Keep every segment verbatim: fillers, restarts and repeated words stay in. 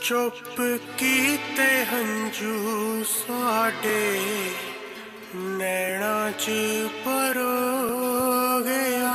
चुप कीते हंजू साडे नैना च परो गया।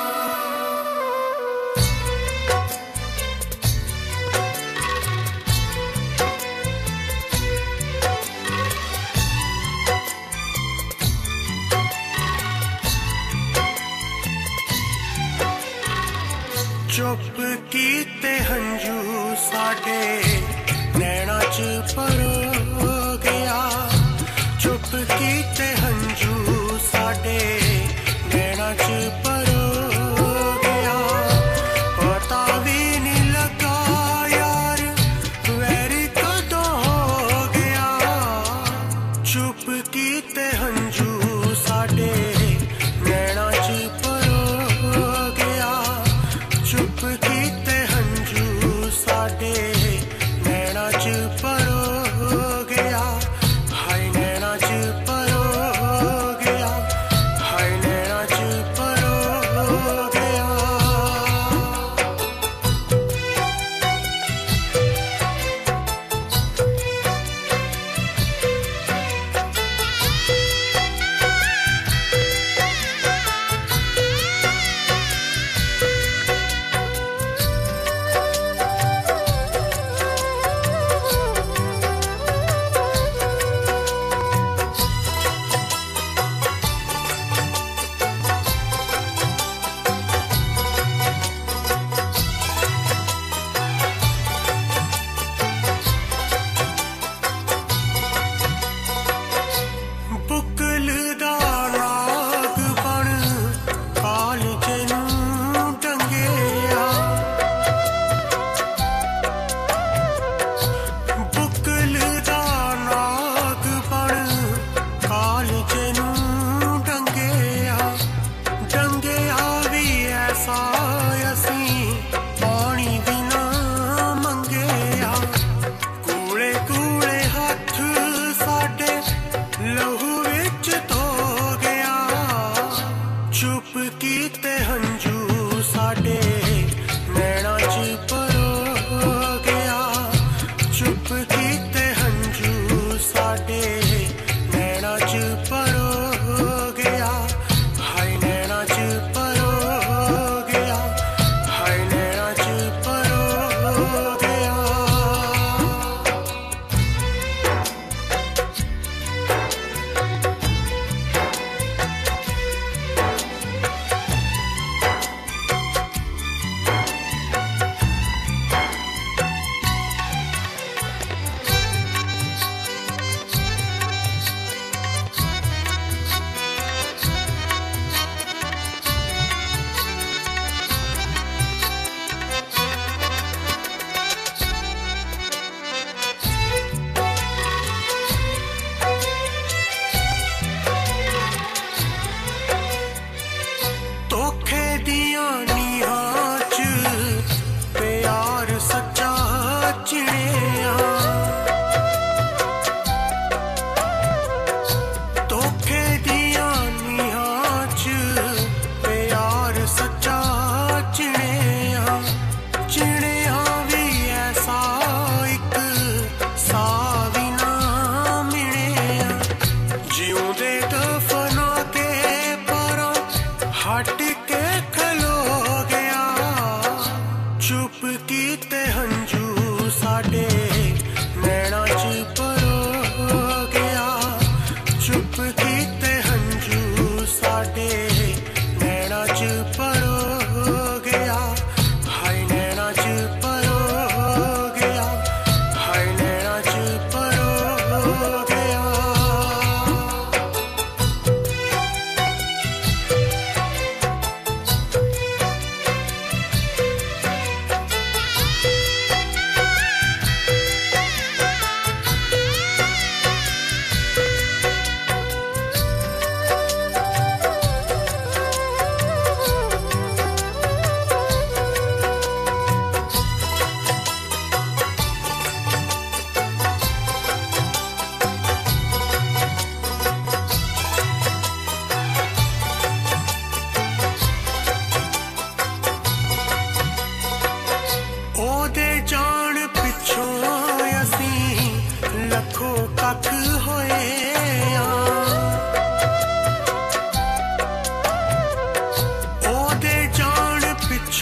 चुप कीते हंजू साडे नैना च परो गया। चुप कीते हंजू साडे नैना च परो गया। पता भी नहीं लगा यार वैरी कदों हो गया। चुप कीते हंजू साडे नैना च परो गया। चुप कीते हंजू साडे नैना च परो गया। हाय नैना च परो गया। हाय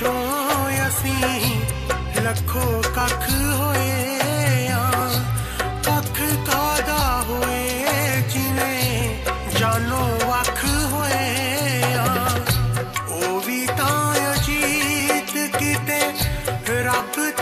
तो असीं लखो कख होए आ कख कादा होए जिन्हें जानो वख होए आ ओ भी तां अजीत किते रब